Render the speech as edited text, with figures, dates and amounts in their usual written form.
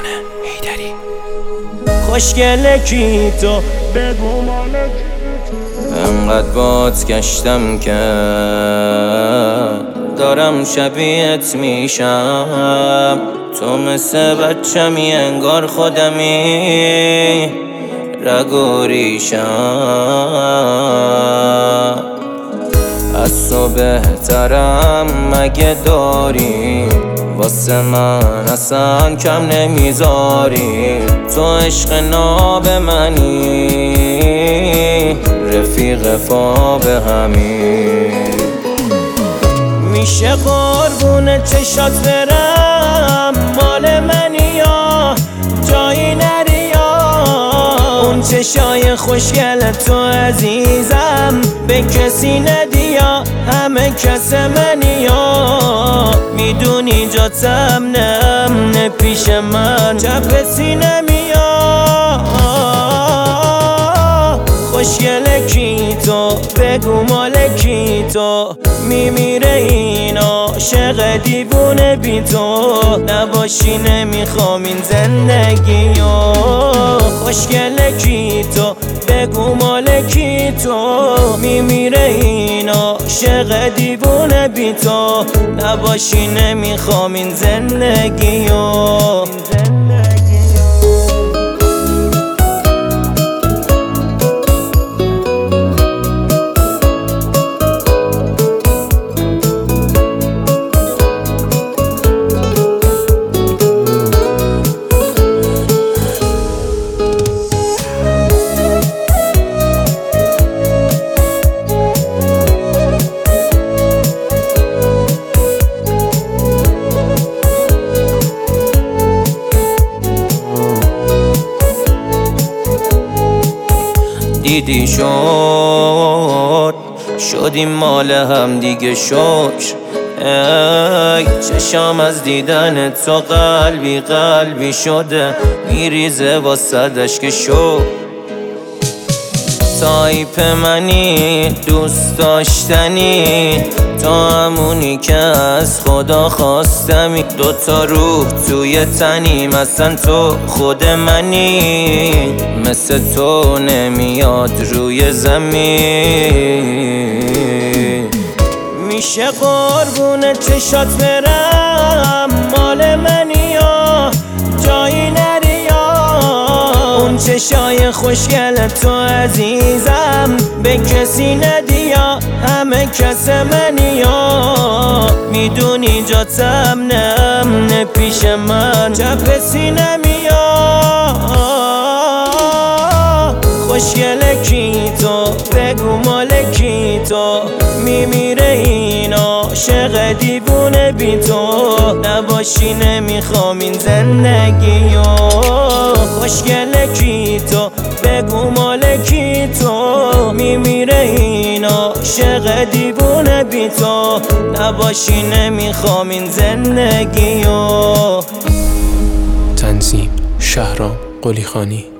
عرفان حیدری. خوشگله کی تو بگو مالک، انقدر باد گشتم که دارم شبیهت میشم. تو مثل بچمی انگار خودمی رگ و ریشم. از تو بهترم مگه داری، واسه من اصلا کم نمیذاری. تو عشق ناب منی، رفیق فاب همی. میشه قربون چشات برم، مال منی یا جایی نری یا اون چشای خوشگل تو عزیزم به کسی ندی یا همه کس منی یا میدونی جاتم نه پیش من چپ سینه میاد. خوشگله کی تو بگو مال کی تو، میمیره این عاشق دیوونه بی تو نباشی نمیخوام این زندگیو. خوشگله کی تو بگو مال کی تو، میمیره این عاشق دیوونه بی تو نباشی نمیخوام این زندگیو. دیدی شدیم مال هم دیگه شکر. ای چشام از دیدن تو قلبی شده میریزه واسدش که شو. تایپ منی دوست داشتنی، تو همونی که از خدا خواستمی. دوتا روح توی تنیم اصلا تو خود منی، مثل تو نمیاد روی زمین. میشه قربون چشات برم، مال منی یا جایی نری یا اون چشای خوشگل تو عزیزم به کسی ندی یا همه کس منی یا میدونی جاتم نه پیش من چپ سینه میاد. خوشگله کی تو بگو مال کی تو، میمیره این عاشق دیوونه بی تو نباشی نمیخوام این زندگیو. خوشگله کی تو بگو مال کی تو، میمیره این عاشق دیوونه بی تو نباشی نمیخوام این زندگیو. تنظیم شهرام قلیخانی.